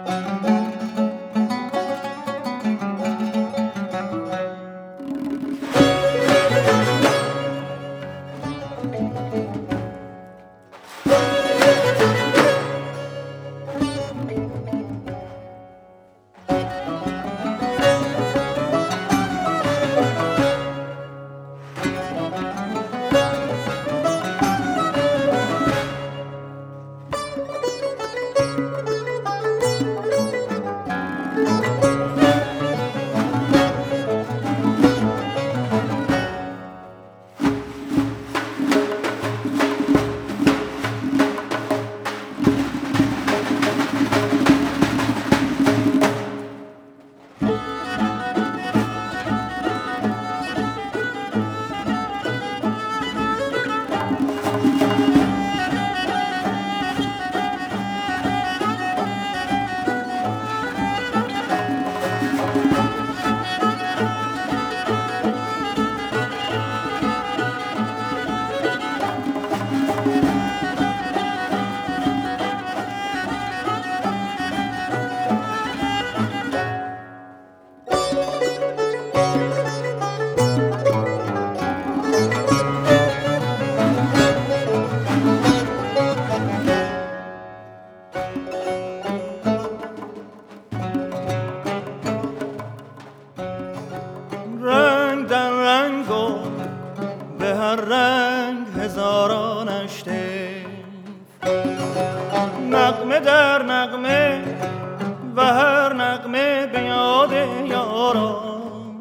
نغمه در نغمه و هر نغمه به یاد یاران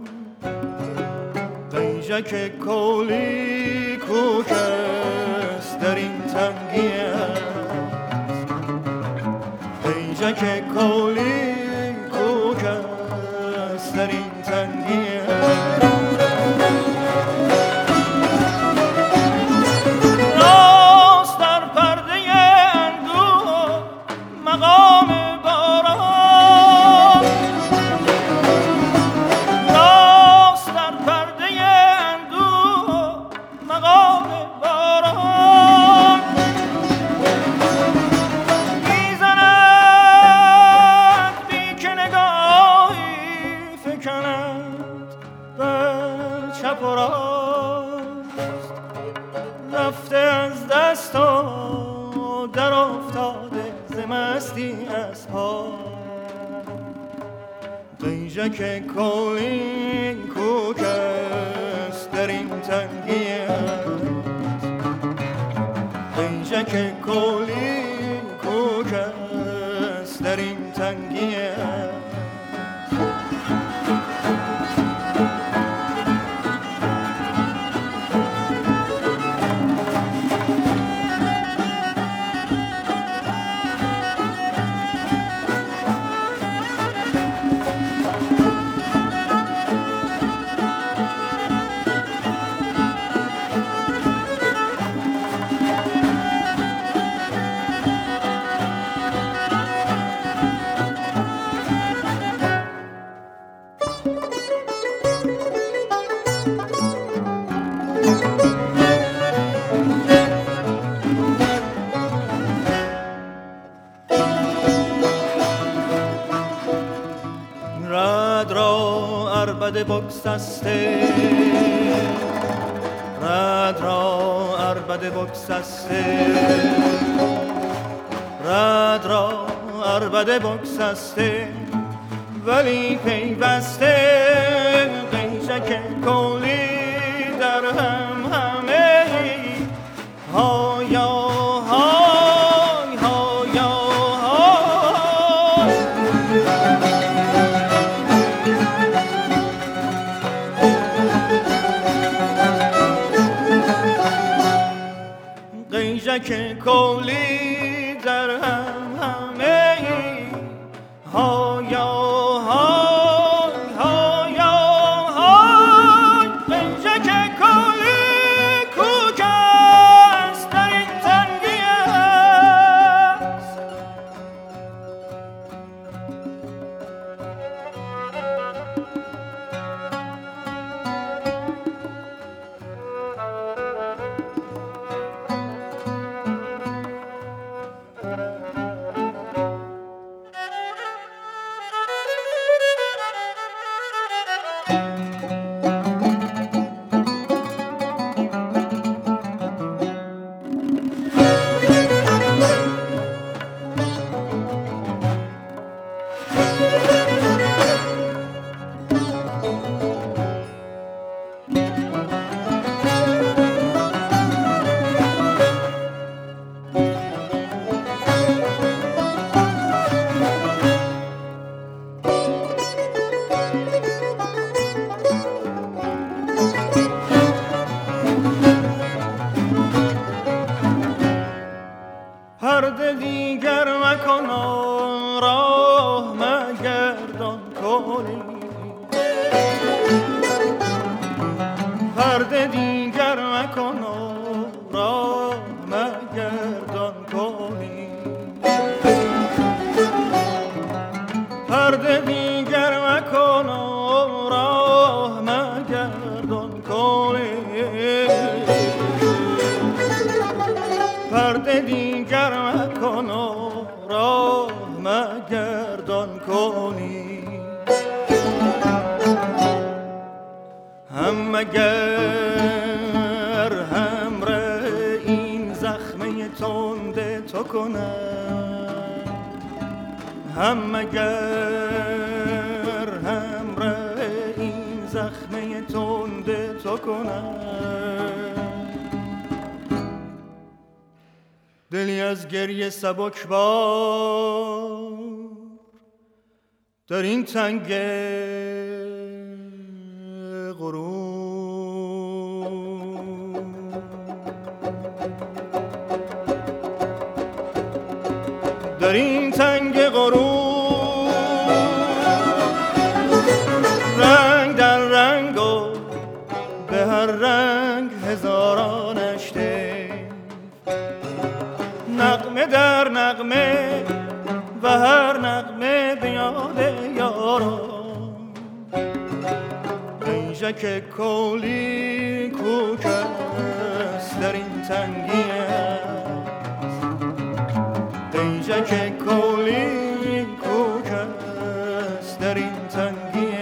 قیژک کولی کوکست در این تنگی است قیژک کولی کوکست در این تنگی است رفته از دست و در افتاده ز مستی از پا قیژک کولی کوکست در این تنگی است قیژک کولی کوکست در این تنگی است رد را عربده بگسسته رد را عربده بگسسته رد را عربده بگسسته ولی پیوسته قیژک کولی در هم همه هایا های هایا های قیژک کولی در هم همه هایا کولی پرده دیگر مکن و راه مگردان کولی پرده دیگر مکن و راه مگردان کولی پرده دیگر مکن و راه مگردان کولی هم مگر همره این زخمه تنده تو کنم هم مگر همره این زخمه تنده تو کنم دلی از گریه سبک بار در این تنگ غروب در این تنگ غروب رنگ در رنگ و به هر رنگ هزاران اشته نغمه در نغمه و هر نغمه به یاد یاران ایجک کولی کوکست در این تنگی است ایجک کولی کوکست در این تنگی